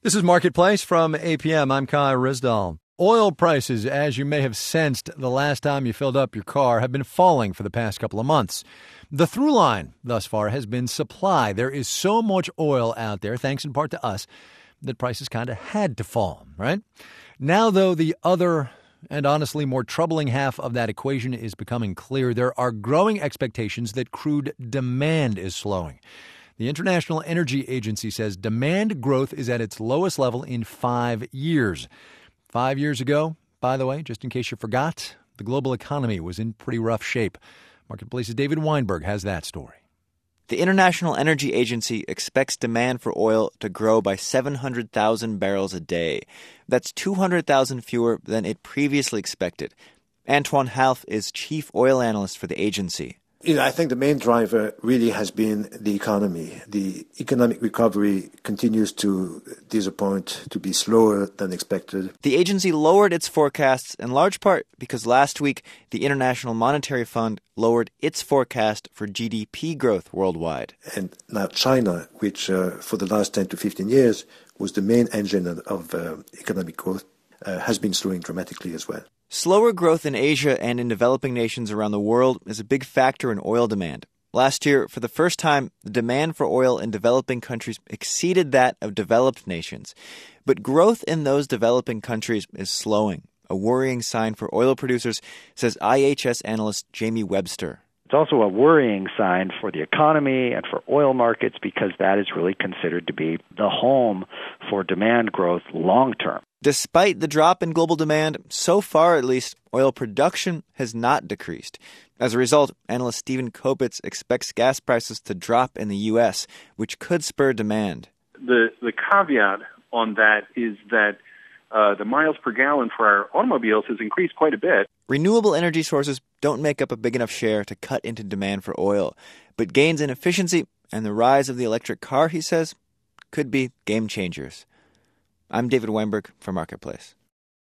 This is Marketplace from APM. I'm Kai Ryssdal. Oil prices, as you may have sensed the last time you filled up your car, have been falling for the past couple of months. The through line thus far has been supply. There is so much oil out there, thanks in part to us, that prices kind of had to fall, right? Now, though, the other and honestly more troubling half of that equation is becoming clear. There are growing expectations that crude demand is slowing. The International Energy Agency says demand growth is at its lowest level in 5 years. 5 years ago, by the way, just in case you forgot, the global economy was in pretty rough shape. Marketplace's David Weinberg has that story. The International Energy Agency expects demand for oil to grow by 700,000 barrels a day. That's 200,000 fewer than it previously expected. Antoine Half is chief oil analyst for the agency. I think the main driver really has been the economy. The economic recovery continues to disappoint, to be slower than expected. The agency lowered its forecasts in large part because last week the International Monetary Fund lowered its forecast for GDP growth worldwide. And now China, which for the last 10 to 15 years was the main engine of economic growth, has been slowing dramatically as well. Slower growth in Asia and in developing nations around the world is a big factor in oil demand. Last year, for the first time, the demand for oil in developing countries exceeded that of developed nations. But growth in those developing countries is slowing, a worrying sign for oil producers, says IHS analyst Jamie Webster. It's also a worrying sign for the economy and for oil markets because that is really considered to be the home for demand growth long term. Despite the drop in global demand, so far at least, oil production has not decreased. As a result, analyst Stephen Kopitz expects gas prices to drop in the U.S., which could spur demand. The caveat on that is that the miles per gallon for our automobiles has increased quite a bit. Renewable energy sources don't make up a big enough share to cut into demand for oil. But gains in efficiency and the rise of the electric car, he says, could be game changers. I'm David Weinberg for Marketplace.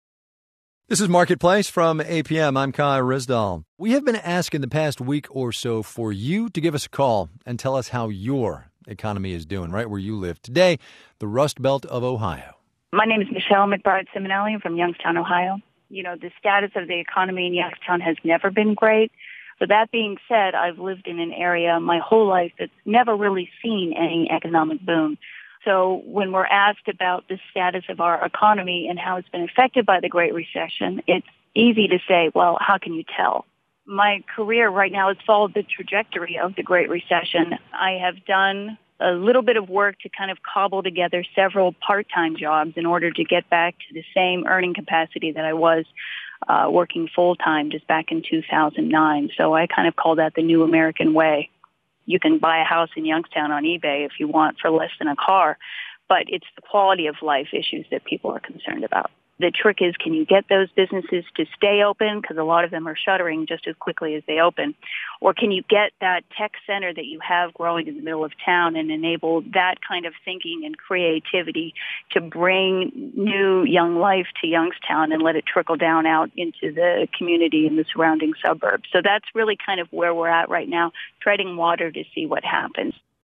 This is Marketplace from APM. I'm Kai Ryssdal. We have been asking the past week or so for you to give us a call and tell us how your economy is doing right where you live. Today, the Rust Belt of Ohio. My name is Michelle McBride-Simonelli. I'm from Youngstown, Ohio. The status of the economy in Youngstown has never been great. But that being said, I've lived in an area my whole life that's never really seen any economic boom. So when we're asked about the status of our economy and how it's been affected by the Great Recession, it's easy to say, well, how can you tell? My career right now has followed the trajectory of the Great Recession. I have done a little bit of work to kind of cobble together several part-time jobs in order to get back to the same earning capacity that I was working full-time just back in 2009. So I kind of call that the new American way. You can buy a house in Youngstown on eBay if you want for less than a car, but it's the quality of life issues that people are concerned about. The trick is, can you get those businesses to stay open, because a lot of them are shuttering just as quickly as they open, or can you get that tech center that you have growing in the middle of town and enable that kind of thinking and creativity to bring new young life to Youngstown and let it trickle down out into the community and the surrounding suburbs. So that's really kind of where we're at right now, treading water to see what happens.